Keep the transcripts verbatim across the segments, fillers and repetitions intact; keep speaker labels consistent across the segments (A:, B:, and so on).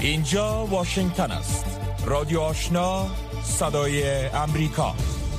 A: اینجا واشنگتن است. رادیو آشنا، صدای امریکا.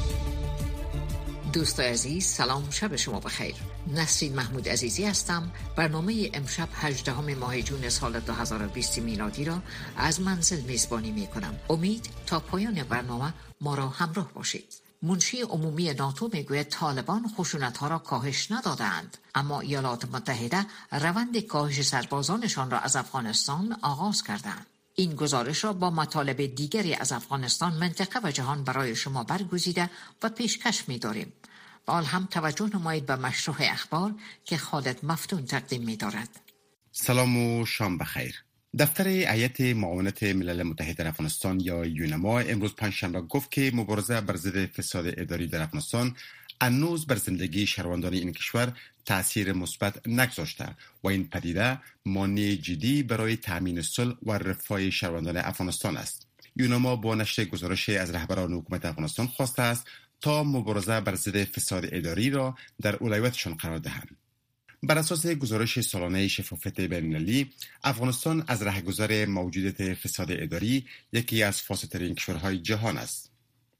B: دوست عزیز، سلام، شب شما بخیر. نسرین محمود عزیزی هستم. برنامه امشب هجدهم ماه جون سال دو هزار و بیست میلادی را از منزل میزبانی می کنم. امید تا پایان برنامه ما را همراه باشید. منشی عمومی ناتو میگوید طالبان خشونت‌ها را کاهش ندادند، اما ایالات متحده روند کاهش سربازانشان را از افغانستان آغاز کردند. این گزارش را با مطالب دیگری از افغانستان، منطقه و جهان برای شما برگزیده و پیشکش می‌داریم. با حال هم توجه نمایید به مشروع اخبار که خالد مفتون تقدیم می‌دارد.
C: سلام و شام بخیر. دفتر هیئت معاونت ملل متحد در افغانستان یا یونما امروز پنجشنبه گفت که مبارزه بر ضد فساد اداری در افغانستان هنوز بر زندگی شهروندان این کشور تأثیر مثبت نگذاشته و این پدیده مانع جدی برای تأمین صلح و رفاه شهروندان افغانستان است. یونما با نشر گزارش از رهبران حکومت افغانستان خواسته است تا مبارزه بر ضد فساد اداری را در اولویتشان قرار دهند. بر اساس گزارش سالانه شفافیت بین‌المللی، افغانستان از رهگذر موجودیت فساد اداری یکی از فاسدترین کشورهای جهان است.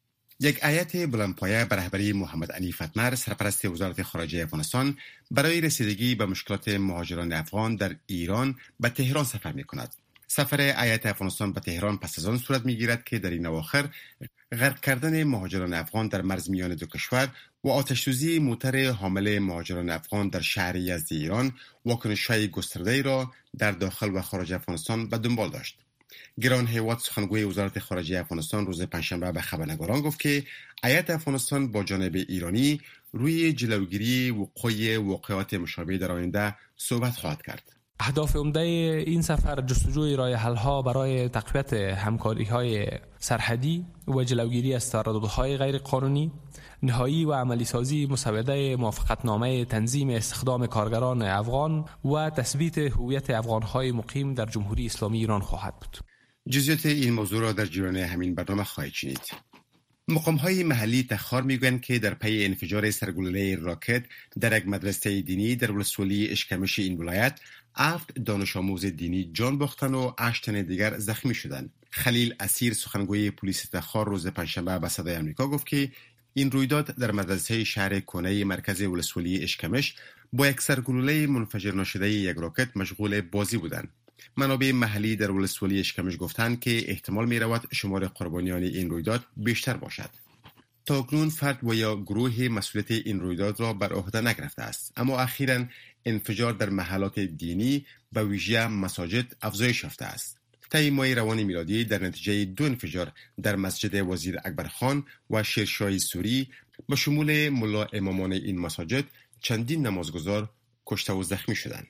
C: یک هیئت بلندپایه به رهبری محمد علی فتمر، سرپرست وزارت خارجه افغانستان، برای رسیدگی به مشکلات مهاجران افغان در ایران به تهران سفر می‌کند. سفر هیئت افغانستان به تهران پس از آن صورت می‌گیرد که در این اواخر غرق کردن مهاجران افغان در مرز میان دو کشور و آتش‌سوزی موتر حامل مهاجران افغان در شهر یزد ایران واکنش‌های گسترده‌ای را در داخل و خارج افغانستان به دنبال داشت. گران هیوات، سخنگوی وزارت خارجه افغانستان، روز پنجشنبه به خبرنگاران گفت که هیئت افغانستان با جانب ایرانی روی جلوگیری وقوع واقعات مشابه در آینده صحبت خواهد کرد.
D: اهداف عمده این سفر جستجوی راه حل‌ها برای تقویت همکاری‌های سرحدی و جلوگیری از ترددهای غیر قانونی، نهایی و عملی سازی مسوده موافقتنامه تنظیم استخدام کارگران افغان و تثبیت هویت افغان‌های مقیم در جمهوری اسلامی ایران خواهد بود.
C: جزئیات این موضوع را در جریان همین برنامه خواهید شنید. مقام‌های محلی تخار میگویند که در پی انفجار سرگلوله راکت در یک مدرسه دینی در ولسوالی اشکمش این ولایت، هفت دانش آموز دینی جان باختند و هشت تن دیگر زخمی شدند. خلیل اسیر، سخنگوی پلیس تخار، روز پنجشنبه به صدای آمریکا گفت که این رویداد در مدرسه شهر کنه مرکز ولسوالی اشکمش با یک سرگلوله منفجر ناشده یک راکت مشغول بازی بودند. منابع محلی در ولسوالی اشکمش گفتند که احتمال می رود شمار قربانیان این رویداد بیشتر باشد. تاکنون فرد و یا گروه مسئولیت این رویداد را بر عهده نگرفته است، اما اخیراً انفجار در محلات دینی به ویژه مساجد افزایش یافته است. طی ماه روان میلادی در نتیجه دو انفجار در مسجد وزیر اکبرخان و شیرشاه سوری به شمول ملا امامان این مساجد چندین نمازگزار کشته و زخمی شدند.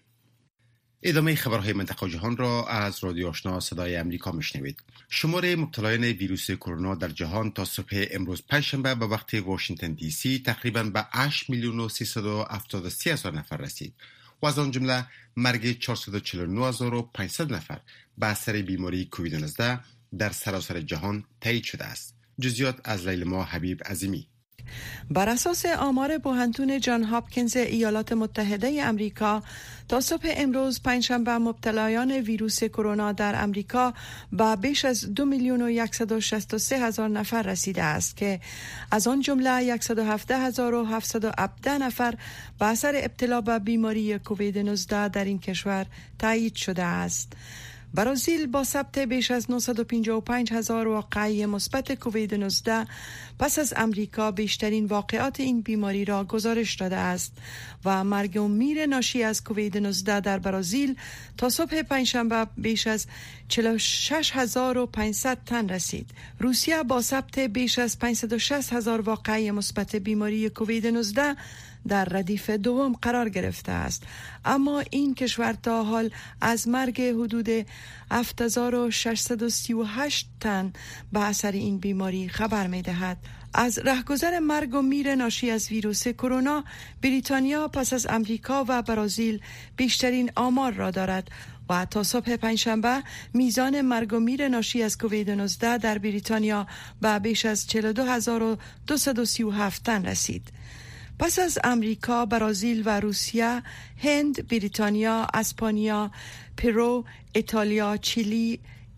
C: ادامه خبرهای منطقه و جهان را از رادیو آشنا صدای امریکا میشنوید. شمار مبتلایان ویروس کرونا در جهان تا صبح امروز پنجشنبه به وقت واشنگتن دی سی تقریباً به هشت میلیون و سیصد و هفتاد و سه هزار نفر رسید و از آن جمله مرگ چهارصد و چهل و نه هزار و پانصد نفر به اثر بیماری کووید نوزده در سراسر جهان تایید شده است. جزئیات از لیلما حبیب عظیمی.
E: بر اساس آمار بوهنتون جان هاپکینز ایالات متحده امریکا، تا صبح امروز پنجشنبه مبتلایان ویروس کرونا در امریکا به بیش از دو میلیون و صد و شصت و سه هزار نفر رسیده است که از آن جمله صد و هفده هزار و هفتصد و هفده نفر به اثر ابتلا به بیماری کووید نوزده در این کشور تایید شده است. برزیل با ثبت بیش از نهصد و پنجاه و پنج هزار واقعه مثبت کووید نوزده پس از امریکا بیشترین واقعات این بیماری را گزارش داده است و مرگ و میر ناشی از کووید نوزده در برزیل تا صبح پنجشنبه بیش از چهل و شش هزار و پانصد تن رسید. روسیه با ثبت بیش از پانصد و شصت هزار واقعه مثبت بیماری کووید نوزده در ردیف دوم قرار گرفته است، اما این کشور تا حال از مرگ حدود هفت هزار و ششصد و سی و هشت تن به اثر این بیماری خبر می دهد. از رهگذر مرگ و میر ناشی از ویروس کرونا، بریتانیا پس از امریکا و برزیل بیشترین آمار را دارد و تا صبح پنجشنبه میزان مرگ و میر ناشی از کووید نوزده در بریتانیا به بیش از چهل و دو هزار و دویست و سی و هفت تن رسید. پس از امریکا، برزیل و روسیه، هند، بریتانیا، اسپانیا، پرو، ایتالیا، چیلی،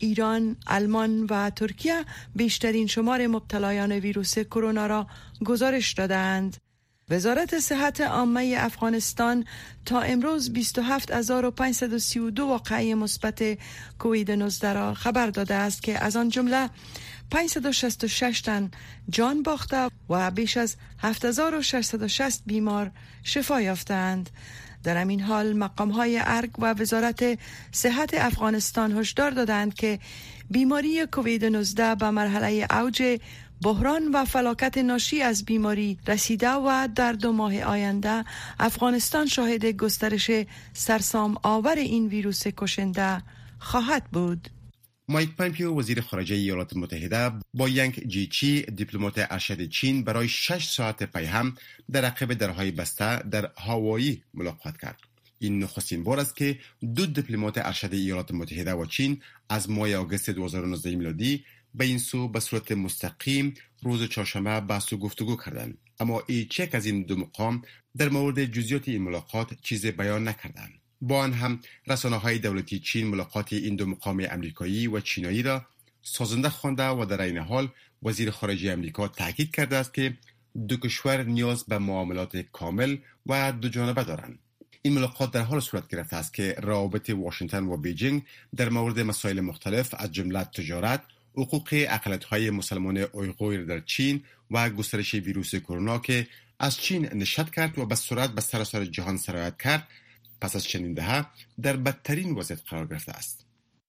E: ایران، آلمان و ترکیه بیشترین شمار مبتلایان ویروس کرونا را گزارش دادند. وزارت صحت عامه افغانستان تا امروز بیست و هفت هزار و پانصد و سی و دو واقعه مثبت کووید نوزده را خبر داده است که از آن جمله پانصد و شصت و شش تن جان باخته و بیش از هفت هزار و ششصد و شصت بیمار شفا یافتند. در همین حال مقام‌های ارگ و وزارت صحت افغانستان هشدار دادند که بیماری کووید نوزده به مرحله اوج بحران و فلاکت ناشی از بیماری رسیده و در دو ماه آینده افغانستان شاهد گسترش سرسام آور این ویروس کشنده خواهد بود.
C: مایک پامپیو وزیر خارجه ایالات متحده با ینگ جیچی دیپلمات ارشد چین برای شش ساعت پی هم در عقب درهای بسته در هاوایی ملاقات کرد. این نخستین بار است که دو دیپلمات ارشد ایالات متحده و چین از ماه آگوست دو هزار و نوزده میلادی به این سو به صورت مستقیم روز چهارشنبه بحث و گفتگو کردند، اما هیچ یک از این دو مقام در مورد جزئیات این ملاقات چیزی بیان نکردند. با آن هم رسانه‌های دولتی چین ملاقات این دو مقام امریکایی و چینایی را سازنده خوانده و در این حال وزیر خارجه امریکا تاکید کرده است که دو کشور نیاز به معاملات کامل و دو جانبه دارند. این ملاقات در حال صورت گرفته است که روابط واشنگتن و بیجینگ در مورد مسائل مختلف از جمله تجارت، حقوق اقلیت‌های مسلمان اویغور در چین و گسترش ویروس کرونا که از چین نشأت کرد و به سرعت به سراسر جهان سرایت کرد پس از چندین دهه در بدترین وضعیت قرار گرفته است.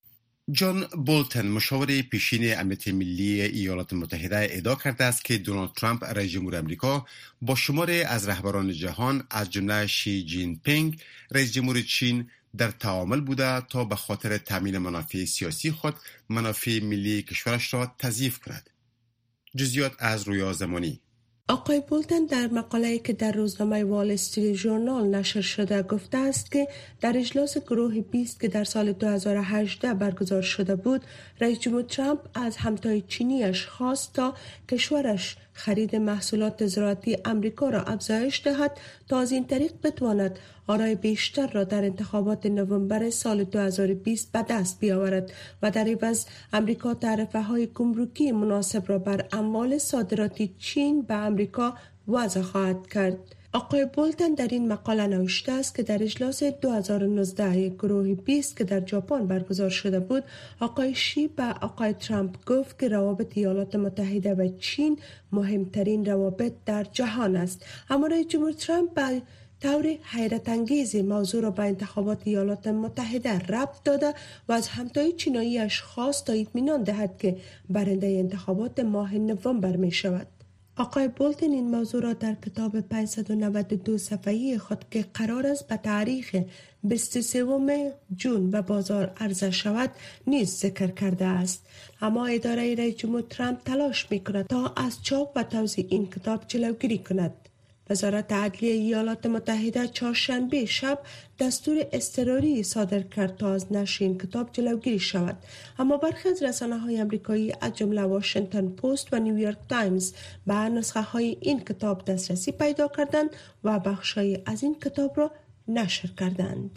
C: جان بولتن مشاور پیشین امنیت ملی ایالات متحده ادعا کرده است که دونالد ترامپ رئیس جمهور آمریکا با شماری از رهبران جهان از جمله شی جین پینگ رئیس جمهور چین در تعامل بوده تا به خاطر تامین منافع سیاسی خود منافع ملی کشورش را تضعیف کند. جزئیات از رویا زمانی.
F: آقای بولتن در مقاله‌ای که در روزنامه وال استریت ژورنال نشر شده گفته است که در اجلاس گروه بیست که در سال دو هزار و هجده برگزار شده بود، رئیس جمهور ترامپ از همتای چینیش خواست تا کشورش خرید محصولات زراعتی امریکا را افزایش دهد تا از این طریق بتواند آرای بیشتر را در انتخابات نوامبر سال دو هزار و بیست به دست بیاورد و در عوض امریکا تعرفه‌های گمرکی مناسب را بر اموال صادراتی چین به امریکا وضع خواهد کرد. آقای بولتن در این مقاله نوشته است که در اجلاس دو هزار و نوزده گروه بیست که در ژاپن برگزار شده بود، آقای شی به آقای ترامپ گفت که روابط ایالات متحده و چین مهمترین روابط در جهان است. اما رئیس جمهور ترامپ به طور حیرت انگیز موضوع را به انتخابات ایالات متحده ربط داده و از همتای چیناییش خواست تا اطمینان دهد که برنده انتخابات ماه نوامبر می شود. آقای بولتن این موضوع را در کتاب پانصد و نود و دو صفحه‌ای خود که قرار است به تاریخ بیست و سوم ژوئن به بازار عرضه شود نیز ذکر کرده است. اما اداره رئیس جمهور ترامپ تلاش می‌کند تا از چاپ و توزیع این کتاب جلوگیری کند. وزارت عدلیه ایالات متحده چهارشنبه شب دستور اضطراری صادر کرد تا از نشر این کتاب جلوگیری شود، اما برخی از رسانه‌های آمریکایی از جمله واشنگتن پست و نیویورک تایمز به نسخه های این کتاب دسترسی پیدا کردند و بخشی از این کتاب را نشر کردند.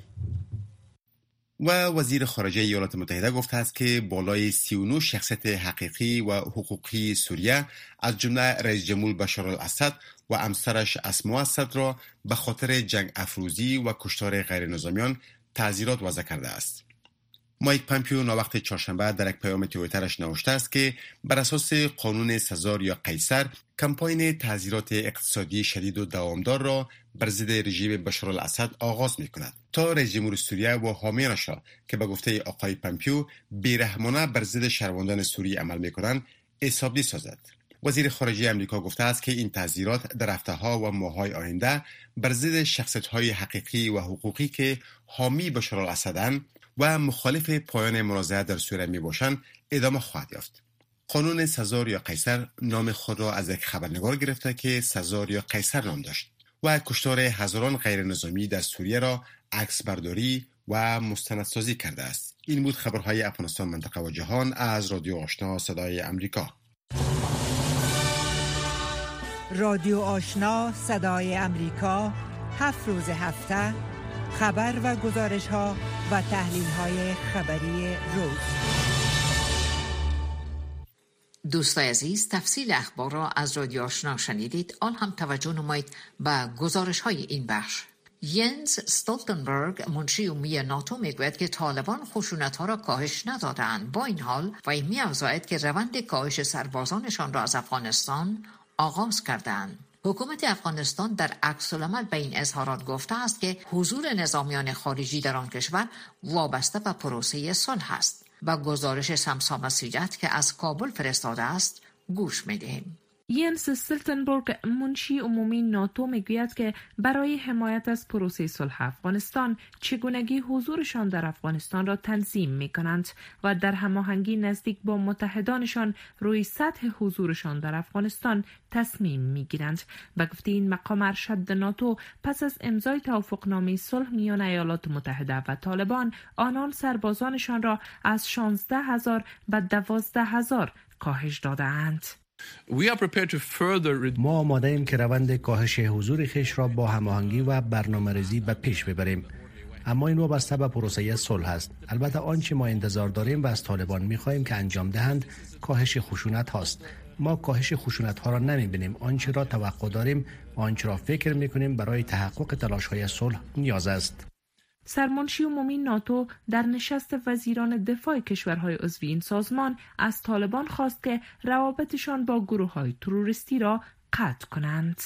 C: و وزیر خارجه ایالات متحده گفته است که بالای سی و نه شخصیت حقیقی و حقوقی سوریه از جمله رئیس جمهور بشار الاسد و همسرش اسماء اسد را به خاطر جنگ افروزی و کشتار غیر نظامیان تعزیرات وضع کرده است. مایک پامپیو ناوقت چهارشنبه در یک پیام توییترش نوشته است که بر اساس قانون سزار یا قیصر کمپاین تعزیرات اقتصادی شدید و دوامدار را بر ضد رژیم بشار الاسد آغاز می کند تا رئیس جمهور سوریه و حامیانش را که به گفته آقای پامپیو بیرحمانه بر ضد شهروندان سوریه عمل می کنند حسابی سازد. وزیر خارجه امریکا گفته است که این تعزیرات در هفته‌ها و ماه‌های آینده بر ضد شخصیت‌های حقیقی و حقوقی که حامی بشار الاسدند و مخالف پایان منازعه در سوریه میباشند ادامه خواهد یافت. قانون سزار یا قیصر نام خود را از یک خبرنگار گرفته که سزار یا قیصر نام داشت و کشتار هزاران غیر نظامی در سوریه را عکس برداری و مستندسازی کرده است. این بود خبرهای افغانستان، منطقه و جهان از رادیو آشنا صدای امریکا.
G: رادیو آشنا صدای امریکا، هفت روز هفته خبر و گزارش ها و تحلیل های خبری روز.
B: دوستای عزیز، تفصیل اخبار را از رادیو آشنا شنیدید. آن هم توجه نمایید به گزارش های این بخش. ینس استولتنبرگ، منشی عمومی ناتو، میگوید که طالبان خشونت ها را کاهش ندادند. با این حال وی می‌افزاید که روند کاهش سربازانشان را از افغانستان آغاز کردند. حکومت افغانستان در عکس العمل به این اظهارات گفته است که حضور نظامیان خارجی در آن کشور وابسته به پروسه صلح است. با گزارش سمسام سیرت که از کابل فرستاده است گوش می‌دهیم.
H: ینس استولتنبرگ، منشی عمومی ناتو، میگوید که برای حمایت از پروسه صلح افغانستان چگونگی حضورشان در افغانستان را تنظیم می‌کنند و در هماهنگی نزدیک با متحدانشان روی سطح حضورشان در افغانستان تصمیم می‌گیرند. به گفته این مقام ارشد ناتو، پس از امضای توافقنامه صلح میان ایالات متحده و طالبان، آنان سربازانشان را از شانزده هزار به دوازده هزار کاهش داده‌اند.
I: ما آماده ایم که روند کاهش حضور خویش را با هماهنگی و برنامه‌ریزی به پیش ببریم، اما این وابسته به پروسه صلح است. البته آنچه ما انتظار داریم و از طالبان می‌خواهیم که انجام دهند کاهش خشونت هاست. ما کاهش خشونت ها را نمی‌بینیم. آنچه را توقع داریم و آنچه را فکر می‌کنیم برای تحقق تلاش‌های صلح نیاز است.
H: سرمنشی عمومی ناتو در نشست وزیران دفاع کشورهای عضو این سازمان از طالبان خواست که روابطشان با گروه‌های تروریستی را قطع کنند.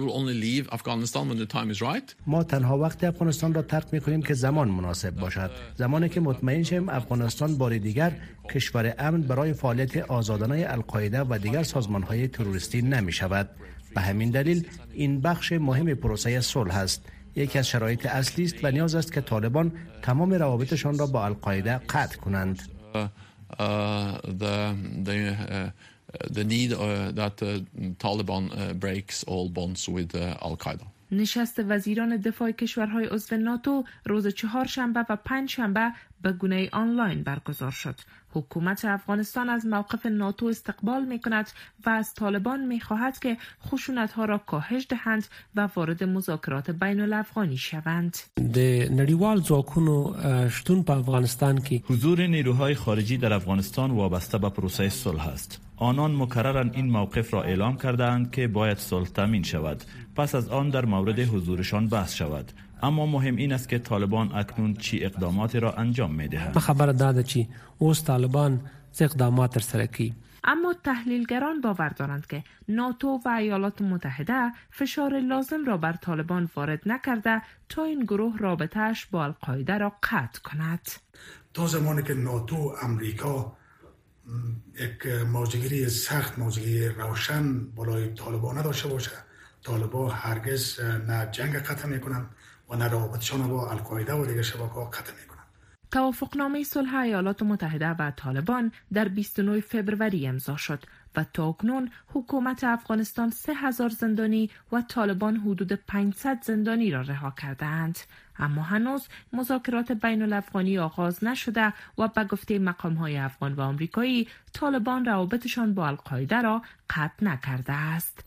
I: ما تنها وقت افغانستان را ترک می‌کنیم که زمان مناسب باشد، زمانی که مطمئن شیم افغانستان بار دیگر کشور امن برای فعالیت آزادانه القاعده و دیگر سازمان‌های تروریستی نمی‌شود. به همین دلیل این بخش مهم پروسه صلح است. یکی از شرایط اصلی است و نیاز است که طالبان تمام روابطشان را با القاعده قطع کنند.
J: Uh, uh, the, the, uh, the need uh, that uh, Taliban uh, breaks all bonds with uh, Al-Qaeda.
H: نشست وزیران دفاع کشورهای عضو ناتو روز چهارشنبه و پنجشنبه به گونه آنلاین برگزار شد. حکومت افغانستان از موقف ناتو استقبال می کند و از طالبان می خواهد که خشونت‌ها را کاهش دهند و وارد مذاکرات بین الافغانی شوند.
K: د نړیوال ځواکونو شتون په افغانستان کې
L: حضور نیروهای خارجی در افغانستان وابسته به پروسه صلح است. آنان مکرراً این موقف را اعلام کردند که باید صلح تامین شود. پس از آن در مورد حضورشان بحث شود. اما مهم این است که طالبان اکنون چی اقداماتی را انجام می‌دهند.
K: خبر داده چی اوس طالبان چه اقدامات سره کوي.
H: اما تحلیلگران باور دارند که ناتو و ایالات متحده فشار لازم را بر طالبان وارد نکرده تا این گروه رابطه‌اش با القاعده را قطع کند.
M: تا زمانی که ناتو امریکا یک موضوعگیری سخت، موضوعگیری روشن بالای طالبان نداشته باشه، طالبان هرگز نه جنگ قطع میکنن و نه رابطشان با القاعده و دیگر شبکه‌ها قطع میکنن.
H: توافقنامه صلح ایالات متحده و طالبان در بیست و نه فوریه امضا شد و تاکنون حکومت افغانستان سه هزار زندانی و طالبان حدود پانصد زندانی را رها کردند. اما هنوز مذاکرات بین الافغانی آغاز نشده و به گفته مقام‌های افغان و آمریکایی طالبان روابطشان با القاعده را قطع نکرده است.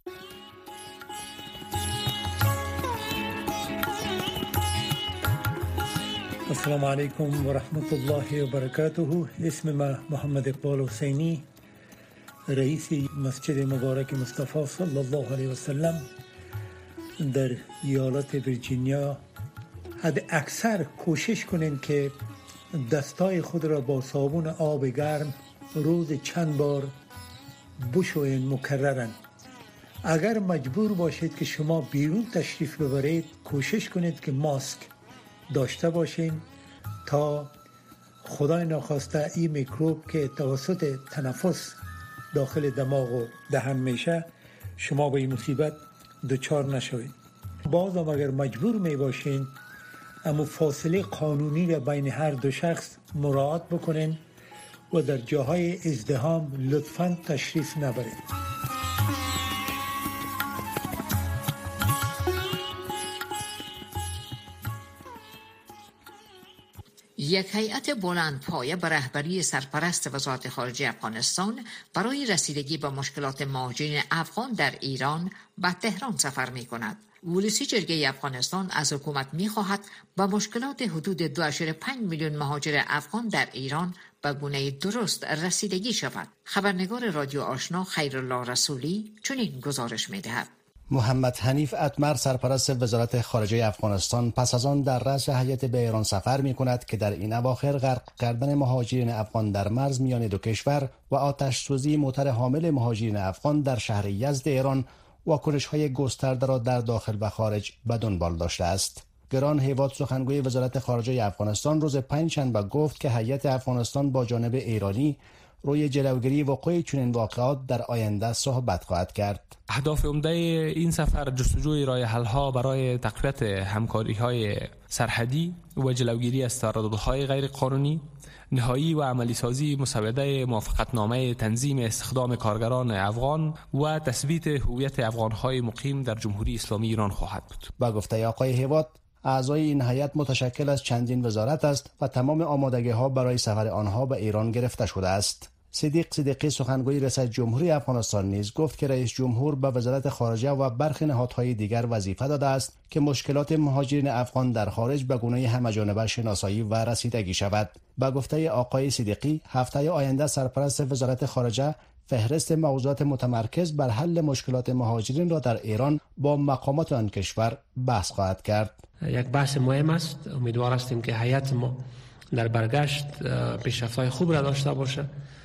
N: السلام علیکم و رحمت الله و برکاته. اسم ما محمد اقبال حسینی، رئیس مسجد مبارک مصطفی صلی الله علیه و سلم در ایالت ویرجینیا. حد اکثر کوشش کنین که دستای خود را با صابون آب گرم روز چند بار بشوین مکررن. اگر مجبور باشید که شما بیرون تشریف ببرید، کوشش کنید که ماسک داشته باشین تا خدای ناخواسته این میکروب که توسط تنفس داخل دماغ و دهن میشه شما به این مصیبت دچار نشوید. بازم اگر مجبور می باشین اما فاصله قانونی را بین هر دو شخص مراعات بکنین و در جاهای ازدحام لطفاً تشریف نبرید.
B: یک هیئت بلندپایه به رهبری سرپرست وزارت خارجه افغانستان برای رسیدگی به مشکلات مهاجرین افغان در ایران به تهران سفر می کند. ولسی جرگه افغانستان از حکومت می خواهد به مشکلات حدود دو ممیز پنج میلیون مهاجر افغان در ایران به گونه درست رسیدگی شود. خبرنگار رادیو آشنا خیرالله رسولی چنین گزارش می دهد.
I: محمد حنیف اتمر سرپرست وزارت خارجه افغانستان پس از آن در رأس هیئت به ایران سفر می کند که در این اواخر غرق کردن مهاجرین افغان در مرز میان دو کشور و آتش سوزی موتر حامل مهاجرین افغان در شهر یزد ایران واکنش‌های گسترده را در داخل و خارج به دنبال داشته است. گران هیواد سخنگوی وزارت خارجه افغانستان روز پنجشنبه گفت که هیئت افغانستان با جانب ایرانی روی جلوگیری وقوع چنین واقعات در آینده صحبت خواهد کرد.
D: اهداف عمده این سفر جستجوی راه حل‌ها برای تقویت همکاری‌های سرحدی و جلوگیری از ترددهای غیر قانونی، نهایی و عملی سازی مسوده موافقتنامه تنظیم استخدام کارگران افغان و تثبیت هویت افغان‌های مقیم در جمهوری اسلامی ایران خواهد بود.
I: با گفته آقای هیواد، اعضای این هیئت متشکل از چندین وزارت است و تمام آمادگی‌ها برای سفر آنها به ایران گرفته شده است. صدیق صدیقی سخنگوی رئیس جمهوری افغانستان نیز گفت که رئیس جمهور به وزارت خارجه و برخی نهادهای دیگر وظیفه داده است که مشکلات مهاجرین افغان در خارج به گونه همه‌جانبه شناسایی و رسیدگی شود. با گفته آقای صدیقی، هفته آینده سرپرست وزارت خارجه فهرست موضوعات متمرکز بر حل مشکلات مهاجرین را در ایران با مقامات آن کشور بحث خواهد کرد.
K: یک بحث مهم است. امیدوار هستیم که هیئت ما در برگشت پیشرفت‌های خوب را داشته باشه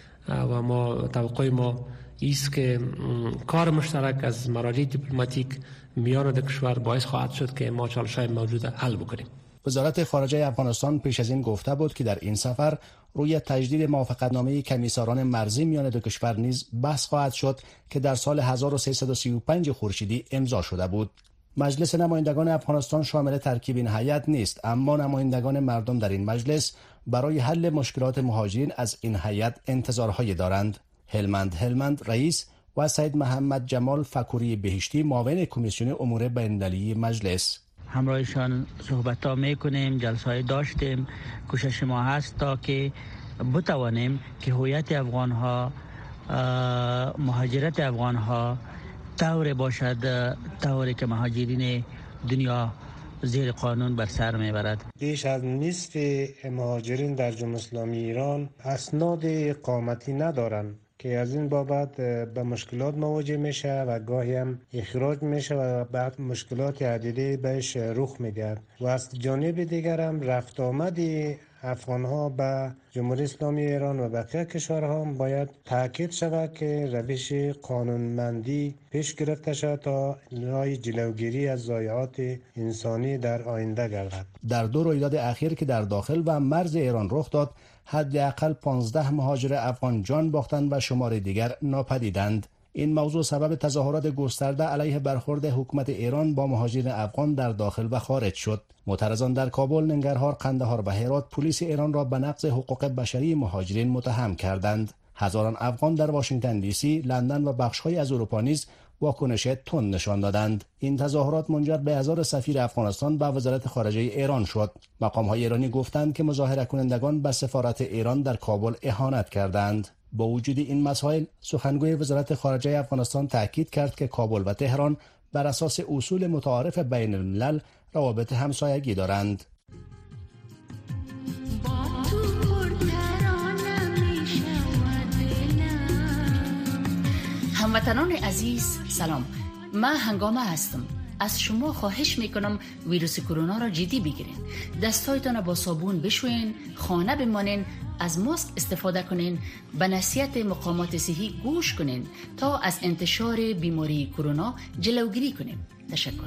K: و ما توقع ما است که کار مشترک از مراجع دیپلماتیک میان دو کشور باعث خواهد شد که ما چالش‌های موجود حل بکنیم.
I: وزارت خارجه افغانستان پیش از این گفته بود که در این سفر روی تجدید موافقتنامه کمیساران مرزی میان دو کشور نیز بحث خواهد شد که در سال هزار و سیصد و سی و پنج خورشیدی امضا شده بود. مجلس نمایندگان افغانستان شامل ترکیب این هیئت نیست، اما نمایندگان مردم در این مجلس برای حل مشکلات مهاجرین از این هیئت انتظارهایی دارند. هلمند هلمند رئیس و سید محمد جمال فکوری بهشتی معاون کمیسیون امور بین‌المللی مجلس:
O: همراهشان صحبت ها میکنیم، جلسه های داشتیم. کوشش ما هست تا که بتوانیم که هویت افغان ها، مهاجرت افغان ها طور باشد طوری که مهاجرین دنیا زیر قانون بر سر میبرد.
P: بیش از نصف مهاجرین در جمهوری اسلامی ایران اسناد اقامتی ندارند که از این بابت به مشکلات مواجه میشه و گاهی هم اخراج میشه و بعد مشکلات عدیده بهش رخ میدهد. و از جانب دیگر هم رفت آمد افغان ها به جمهوری اسلامی ایران و بقیه کشورها هم باید تاکید شود که روش قانونمندی پیش گرفته شود تا راه جلوگیری از ضایعات انسانی در آینده گردد.
I: در دو رویداد اخیر که در داخل و مرز ایران رخ داد، حداقل پانزده مهاجر افغان جان باختند و شمار دیگر ناپدیدند. این موضوع سبب تظاهرات گسترده علیه برخورد حکومت ایران با مهاجرین افغان در داخل و خارج شد. معترضان در کابل، ننگرهار، قندهار و هرات پلیس ایران را به نقض حقوق بشری مهاجرین متهم کردند. هزاران افغان در واشنگتن دی سی، لندن و بخش‌های از اروپا نیز واکنش تند نشان دادند. این تظاهرات منجر به احضار سفیر افغانستان به وزارت خارجه ایران شد. مقام‌های ایرانی گفتند که مظاهره کنندگان به سفارت ایران در کابل اهانت کردند. با وجود این مسائل، سخنگوی وزارت خارجه افغانستان تاکید کرد که کابل و تهران بر اساس اصول متعارف بین الملل روابط همسایگی دارند.
Q: هموطنان عزیز سلام، من هنگامه هستم. از شما خواهش میکنم ویروس کرونا را جدی بگیرین. دستایتان با صابون بشوین، خانه بمانین، از ماسک استفاده کنین، به نصیحت مقامات صحی گوش کنین تا از انتشار بیماری کرونا جلوگیری کنیم. تشکر.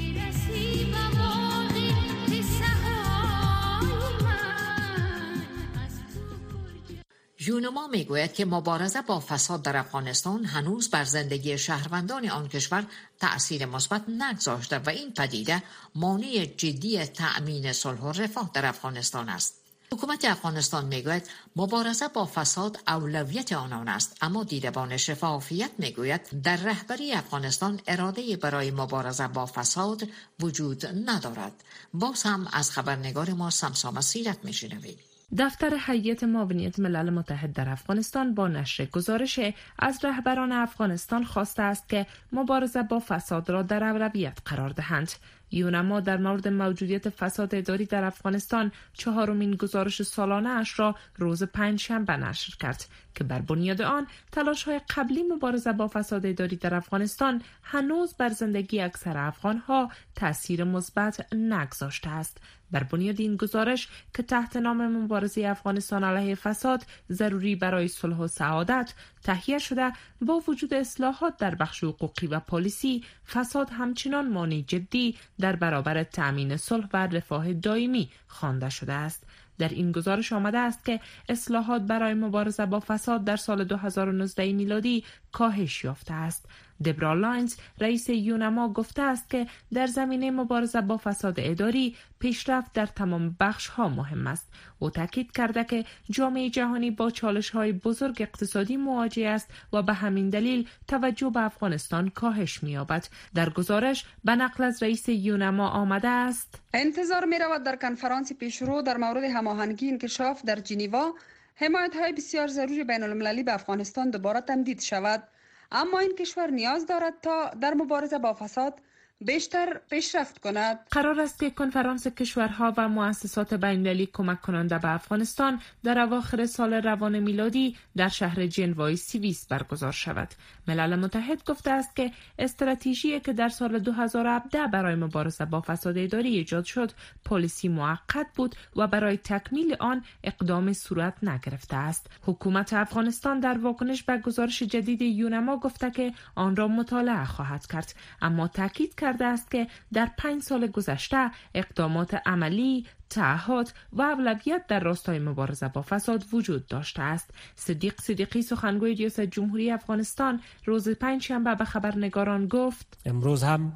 B: یونما میگوید که مبارزه با فساد در افغانستان هنوز بر زندگی شهروندان آن کشور تأثیر مثبت نگذاشته و این پدیده مانع جدی تأمین صلح و رفاه در افغانستان است. حکومت افغانستان میگوید مبارزه با فساد اولویت آنان است، اما دیدبان شفافیت میگوید در رهبری افغانستان اراده برای مبارزه با فساد وجود ندارد. باز هم از خبرنگار ما سمسام سیرت میشنوید.
H: دفتر هیئت معاونیت ملل متحد در افغانستان با نشر گزارش از رهبران افغانستان خواسته است که مبارزه با فساد را در اولویت قرار دهند. یونما در مورد موجودیت فساد اداری در افغانستان چهارمین گزارش سالانه اش را روز پنجشنبه نشر کرد که بر بنیاد آن تلاش‌های قبلی مبارزه با فساد اداری در افغانستان هنوز بر زندگی اکثر افغان‌ها تأثیر مثبت نگذاشته است. بر بنیاد این گزارش که تحت نام مبارزه افغانستان علیه فساد ضروری برای صلح و سعادت تهیه شده، با وجود اصلاحات در بخش حقوقی و پلیسی، فساد همچنان مانع جدی در برابر تأمین صلح و رفاه دائمی خوانده شده است. در این گزارش آمده است که اصلاحات برای مبارزه با فساد در سال دو هزار و نوزده میلادی کاهش یافته است. دبرا لاینز رئیس یونما گفته است که در زمینه مبارزه با فساد اداری پیشرفت در تمام بخش ها مهم است. او تاکید کرده که جامعه جهانی با چالش های بزرگ اقتصادی مواجه است و به همین دلیل توجه به افغانستان کاهش می‌یابد. در گزارش به نقل از رئیس یونما آمده است:
R: انتظار می‌رود در کنفرانس پیشرو در مورد هماهنگی انکشاف در ژنو حمایت‌های بسیار ضروری بین‌المللی به افغانستان دوباره تمدید شود، اما این کشور نیاز دارد تا در مبارزه با فساد بیشتر پیشرفت کند.
H: قرار است که کنفرانس کشورها و مؤسسات بین‌المللی کمک کننده به افغانستان در اواخر سال روان میلادی در شهر ژنوای سوئیس برگزار شود. ملل متحد گفته است که استراتژی که در سال دو هزار و هفده برای مبارزه با فساد اداری ایجاد شد، پالیسی موقت بود و برای تکمیل آن اقدام صورت نگرفته است. حکومت افغانستان در واکنش به گزارش جدید یونما گفته که آن را مطالعه خواهد کرد، اما تاکید کرده است که در پنج سال گذشته اقدامات عملی، تعهد و اولویت در راستای مبارزه با فساد وجود داشته است. صدیق صدیقی سخنگوی ریاست جمهوری افغانستان روز پنجشنبه به خبرنگاران گفت:
K: امروز هم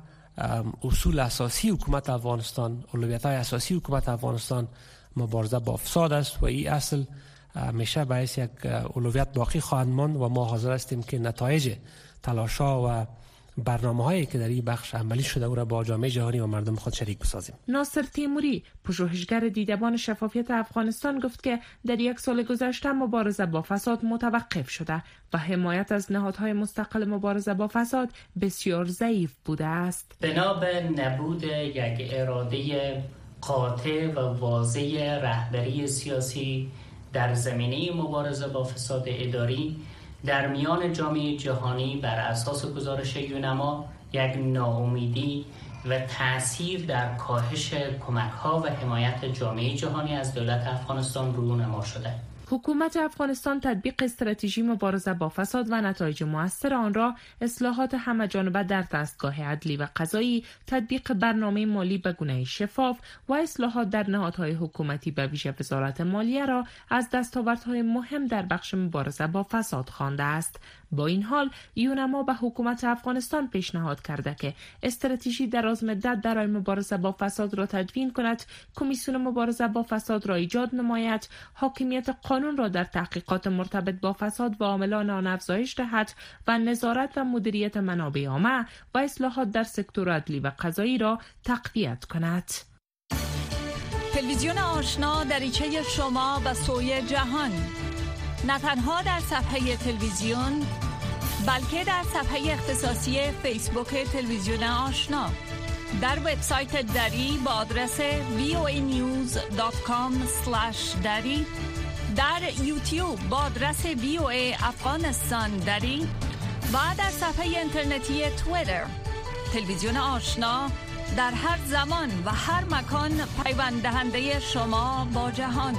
K: اصول اساسی حکومت افغانستان، اولویت‌های اساسی حکومت افغانستان مبارزه با فساد است و این اصل همیشه باعث یک اولویت باقی خواهد ماند و ما حاضر هستیم که نتایج تلاش‌ها و برنامه‌هایی که در این بخش عملی شده او را با جامعه جهانی و مردم خود شریک بسازیم.
H: ناصر تیموری، پژوهشگر دیدبان شفافیت افغانستان، گفت که در یک سال گذشته مبارزه با فساد متوقف شده و حمایت از نهادهای مستقل مبارزه با فساد بسیار ضعیف بوده است.
S: بنا به نبود یک اراده قاطع و واضح رهبری سیاسی در زمینه مبارزه با فساد اداری در میان جامعه جهانی بر اساس گزارش یونما یک ناامیدی و تأثیر در کاهش کمک‌ها و حمایت جامعه جهانی از دولت افغانستان رونما شده.
H: حکومت افغانستان تطبیق استراتژی مبارزه با فساد و نتایج مؤثر آن را، اصلاحات همه‌جانبه در دستگاه عدلی و قضایی، تطبیق برنامه مالی به گونه شفاف و اصلاحات در نهادهای حکومتی به ویژه وزارت مالیه را از دستاوردهای مهم در بخش مبارزه با فساد خوانده است. با این حال یونما به حکومت افغانستان پیشنهاد کرده که استراتژی درازمدت برای مبارزه با فساد را تدوین کند، کمیسیون مبارزه با فساد را ایجاد نماید، حاکمیت قانون را در تحقیقات مرتبط با فساد و عاملان آن افزایش دهد و نظارت و مدیریت منابع عامه و اصلاحات در سکتور عدلی و قضایی را تقویت کند.
T: تلویزیون آشنا دریچه شما و سوی جهان، نه تنها در صفحه تلویزیون بلکه در صفحه اختصاصی فیسبوک تلویزیون آشنا، در وبسایت دری با آدرس وی او ای نیوز دات کام اسلش دری، در یوتیوب با آدرس وی او ای افغانستان دری و در صفحه اینترنتی توییتر. تلویزیون آشنا در هر زمان و هر مکان پیوند دهنده شما با جهان.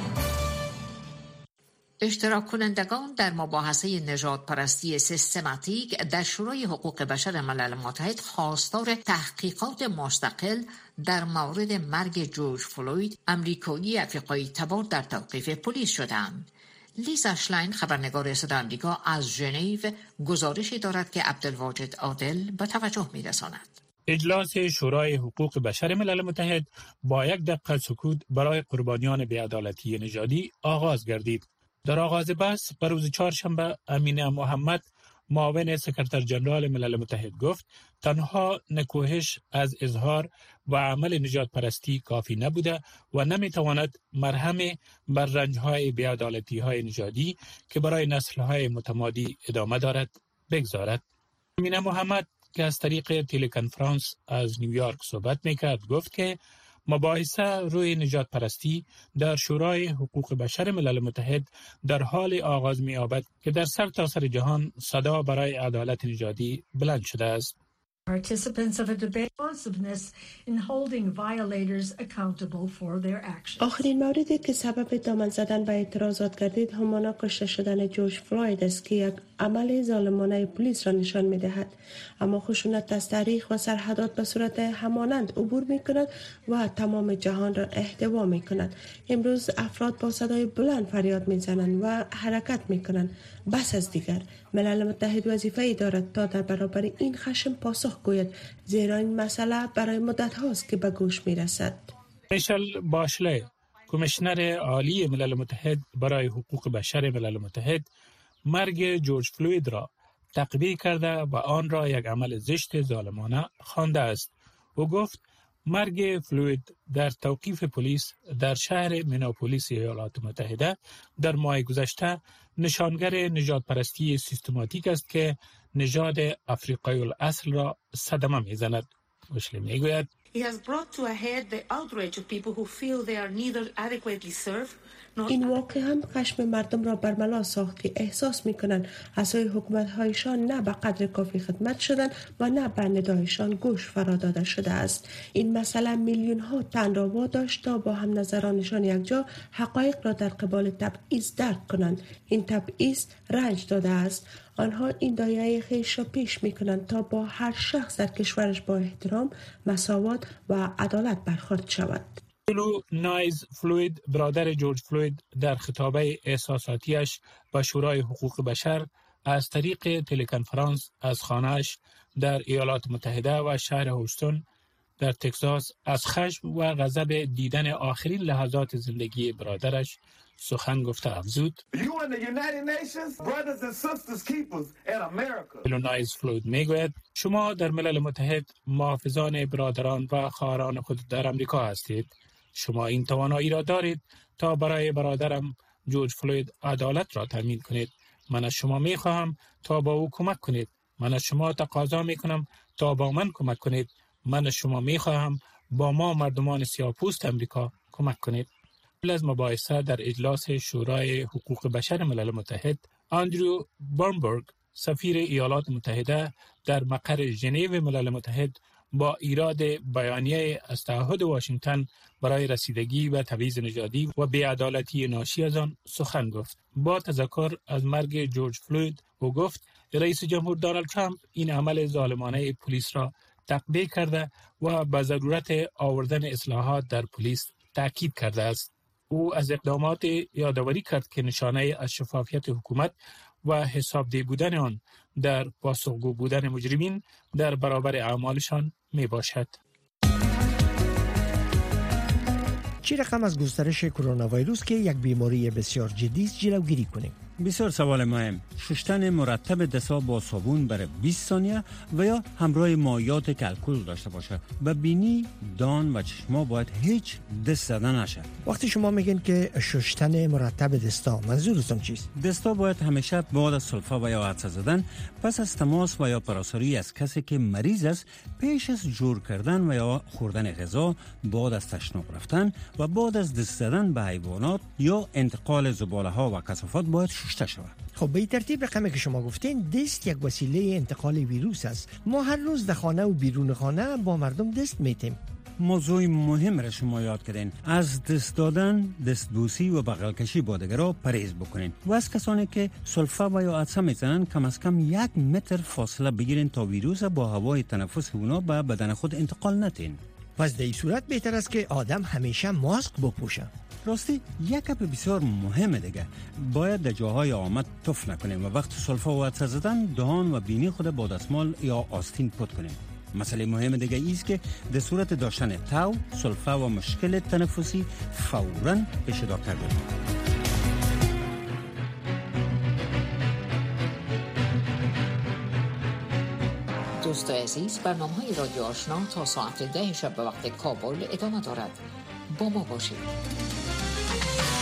B: اشتراک کنندگان در مباحثه نژاد پرستی سیستماتیک در شورای حقوق بشر ملل متحد خواستار تحقیقات مستقل در مورد مرگ جورج فلوید، امریکایی افریقایی تبار، در توقیف پلیس شدند. لیزا شلاین، خبرنگار صدای آمریکا از ژنو، گزارشی دارد که عبدالواجد عادل به توجه می‌رساند.
U: اجلاس شورای حقوق بشر ملل متحد با یک دقیقه سکوت برای قربانیان بی‌عدالتی نژادی آغاز گردید. در آغاز بحث بر روز چهارشنبه امینه محمد معاون سکرتر جنرال ملل متحد گفت تنها نکوهش از اظهار و عمل نژاد پرستی کافی نبوده و نمیتواند مرهم بر رنجهای بی‌عدالتی های نژادی که برای نسل‌های متمادی ادامه دارد بگذارد. امینه محمد که از طریق تلکنفرانس از نیویورک صحبت میکرد گفت که مباحثه روی نژاد پرستی در شورای حقوق بشر ملل متحد در حال آغاز می‌یابد که در سرتاسر جهان صدا برای عدالت نژادی بلند شده است.
V: Participants of a debate responsiveness in holding violators accountable for their actions.
F: آخرین موردی که سبب دامن زدن و اعتراضات گردید همانا کشته شدن جورج فلوید است که یک عمل ظالمانه پلیس را نشان می‌دهد. اما خشونت از تاریخ و سرحدات به صورت همانند عبور می‌کند و تمام جهان را احتوا می‌کند. امروز افراد با صدای بلند فریاد می‌زنند و حرکت می‌کنند. بس از دیگر ملل متحد وظیفه‌ای دارد تا در برابر این خشم پاسخ گوید، زیرا این مسئله برای مدت هاست که به گوش می‌رسد.
U: میشل باشله کمیشنر عالی ملل متحد برای حقوق بشر ملل متحد مرگ جورج فلوید را تقبیح کرده و آن را یک عمل زشت ظالمانه خوانده است. او گفت مرگ فلوید در توقیف پلیس در شهر میناپولیس ایالات متحده در ماه گذشته نشانگر نژاد پرستی سیستماتیک است که نژاد آفریقایی الاصل را صدمه می‌زند. باشله میگوید
V: He has brought to a head the outrage of people who feel they are neither adequately served.
F: این واقع هم خشم مردم را برملا ساخت که احساس می‌کنند عصای حکومت‌هایشان نه به قدر کافی خدمت شدن و نه به ندایشان گوش فرا داده شده است. این مسئله میلیون‌ها تن را واداشت تا با هم نظرانشان یکجا حقایق را در قبال تبعیض درک کنند. این تبعیض رنج داده است. آنها این دایره خیش را پیش می‌کنند تا با هر شخص در کشورش با احترام، مساوات و عدالت برخورد شود.
U: لو نایز فلوید برادر جورج فلوید در خطابه احساساتیش به شورای حقوق بشر از طریق تلکنفرانس از خانه‌اش در ایالات متحده و شهر هوستون در تگزاس از خشم و غضب دیدن آخرین لحظات زندگی برادرش سخن گفته افزود. لونایز فلوید میگوید شما در ملل متحد محافظان برادران و خواهران خود در امریکا هستید. شما این توانایی را دارید تا برای برادرم جورج فلوید عدالت را تامین کنید. من از شما می خواهم تا با او کمک کنید. من از شما تقاضا می کنم تا با من کمک کنید. من از شما می خواهم با ما مردمان سیاه‌پوست امریکا کمک کنید. قبل از مباحثه در اجلاس شورای حقوق بشر ملل متحد، آندرو بارنبرگ سفیر ایالات متحده در مقر ژنو ملل متحد با ایراد بیانیه از تعهد واشنگتن برای رسیدگی به تبعیض نژادی و بی‌عدالتی ناشی از آن سخن گفت. با تذکر از مرگ جورج فلوید او گفت رئیس جمهور دونالد ترامپ این عمل ظالمانه پلیس را تقبیح کرده و به ضرورت آوردن اصلاحات در پلیس تاکید کرده است. او از اقدامات یادآوری کرد که نشانه از شفافیت حکومت و حسابدهی بودن آن در پاسخگو بودن مجرمین در برابر اعمالشان می باشد.
W: چه رقم از گسترش کرونا ویروس که یک بیماری بسیار جدی است جلوگیری کنیم؟
X: بسیار سوال مهم. شستن مرتب دست‌ها با صابون برای بیست ثانیه و یا همراه مایعات که الکل داشته باشه. و بینی، دان و چشما باید هیچ دست زدن نشه.
W: وقتی شما میگین که شستن مرتب دستا، منظورتون چیست؟
X: دستا باید همیشه بعد از سلفا و یا عطسه زدن پس از تماس و یا پراساری از کسی که مریض است پیش از جور کردن و یا خوردن غذا، بعد از تشناب رفتن و بعد از دست زدن به حیوانات یا انتقال زباله ها و کثافات باید شسته شود.
W: خب به ترتیب رقمی که شما گفتین دست یک وسیله انتقال ویروس است. ما هر روز در خانه و بیرون خانه با مردم دست میتیم.
X: موضوع مهم را شما یاد کردین. از دست دادن، دستبوسی و بغل کشی با دیگران پرهیز بکنین. و از کسانی که سلفا و یا عطسه میزنن کم از کم یک متر فاصله بگیرین تا ویروس با هوای تنفس اونا به بدن خود انتقال ندین.
W: پس در این صورت بهتر است که آدم همیشه ماسک بپوشه.
X: راستی یک گپ بسیار مهمه دیگه، باید در جاهای آمد تف نکنیم و وقت سلفا و عطسه زدن دهان و بینی خود با دستمال یا آستین پاک کنیم. مسئله مهم دیگه است که در صورت داشتن تاو، سلفه و مشکل تنفسی فوراً پیش دکتر برید.
B: دوست عزیز، برنامه های رادیو آشنا تا ساعت ده شب به وقت کابل ادامه دارد. با ما باشید.